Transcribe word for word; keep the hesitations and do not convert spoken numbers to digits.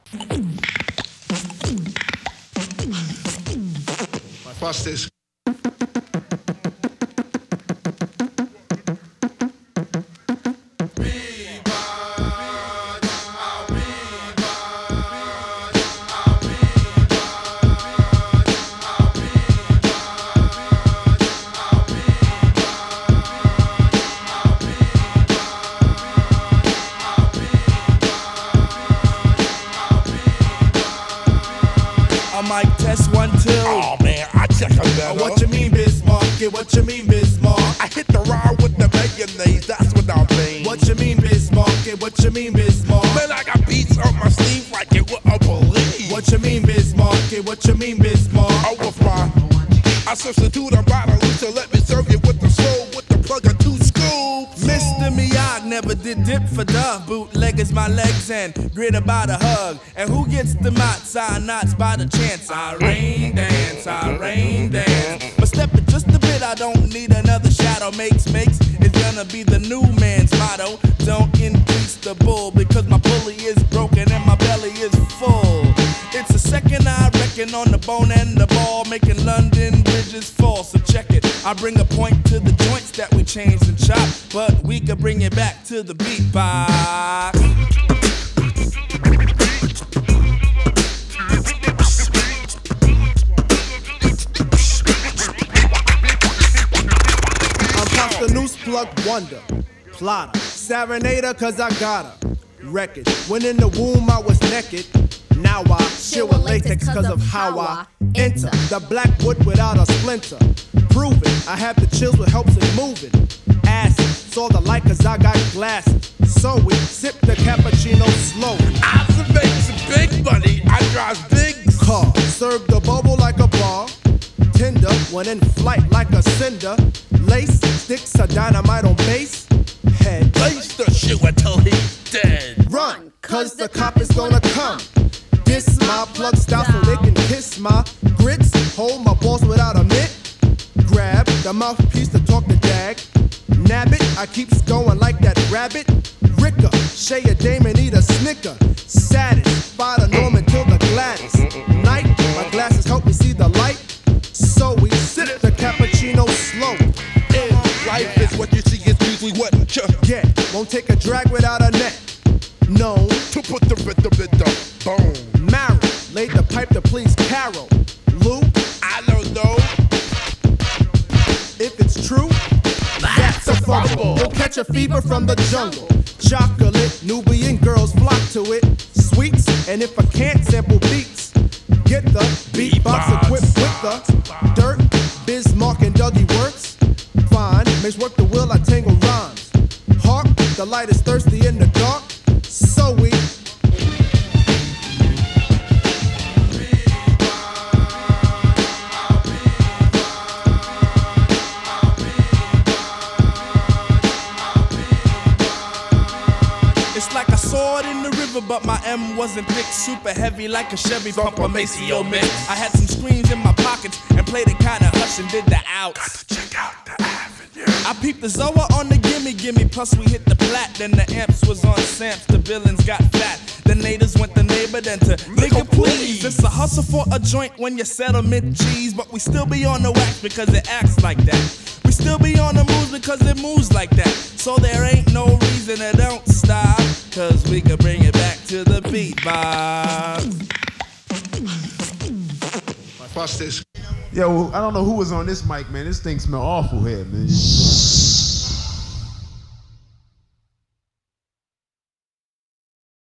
Watch this. Mic test one, two. Oh man, I check a better. What you mean, Bismarck? Yeah, what you mean, Bismarck? I hit the ride with the mayonnaise, that's what I mean. What you mean, Bismarck? Yeah, what you mean, Bismarck? Man, I got beats on my sleeve like it wouldn't believe. What you mean, Bismarck? Yeah, what you mean, Bismarck? I was my, I substitute a bottle, so let me serve you with the soul, with the plug of two scoops. Mister Miyagi never did dip for duh. Bootleggers my legs and grit about a hug. And who gets the knots? I knots by the chance. I rain dance, I rain dance. But step it just a bit, I don't need another shadow. Makes, makes, it's gonna be the new man's motto. Don't increase the bull because my pulley is broken and my belly is full. It's a second I reckon on the bone and the ball, making London bridges fall. So check it, I bring a point to the joints that we changed and chop, but we could bring it back to the beatbox. I'm Pop the Noose Plug Wonder, plotter, serenader cause I got her. Record, when in the womb I was naked. Now I chill with latex cause of how I enter the black wood without a splinter. Prove it, I have the chills with helps in moving. Acid, saw the light cause I got glasses. So we sip the cappuccino slowly. Observation, big money, I drive big car. Serve the bubble like a bar. Tinder, when in flight like a cinder. Lace, sticks a dynamite on base. Head, lace the shoe until he's dead. Run, cause the cop is gonna come. This my plug style so they can kiss my grits. Hold my balls without a mitt. Grab the mouthpiece to talk the dag. Nab it, I keeps going like that rabbit. Ricker, Shay a dame and eat a snicker. Satisfy the Norman till the Gladys. Night, my glasses help me see the light. So we sip the cappuccino slow. In life is what you see is usually what you get. Won't take a drag without a net. Known to put the rhythm in the bone. Marrow, laid the pipe to please Carol. Lou, I don't know if it's true. That's a fumble. You'll catch a fever from the jungle. Chocolate, Nubian girls flock to it. Sweets, and if I can't sample beats, get the beatbox equipped with the dirt. Bismarck and Dougie works fine. Makes work the will, I tangle rhymes. Hark, the light is thirsty in the dark. So we it's like a sword in the river, but my M wasn't thick. Super heavy like a Chevy pump, a Maceo mix. I had some screens in my pockets and played it kinda hush and did the outs. Got to check out the avenue. I peeped the Zoa on the gimme gimme, plus we hit the plat. Then the amps was on Samps, the villains got fat. The natives went the neighbor, then to nigga please. It's a hustle for a joint when you settlement cheese, but we still be on the wax because it acts like that. We still be on the moves because it moves like that. So there ain't no reason to don't stop, cause we can bring it back to the beatbox. Watch this. Yo, I don't know who was on this mic, man. This thing smell awful here, man.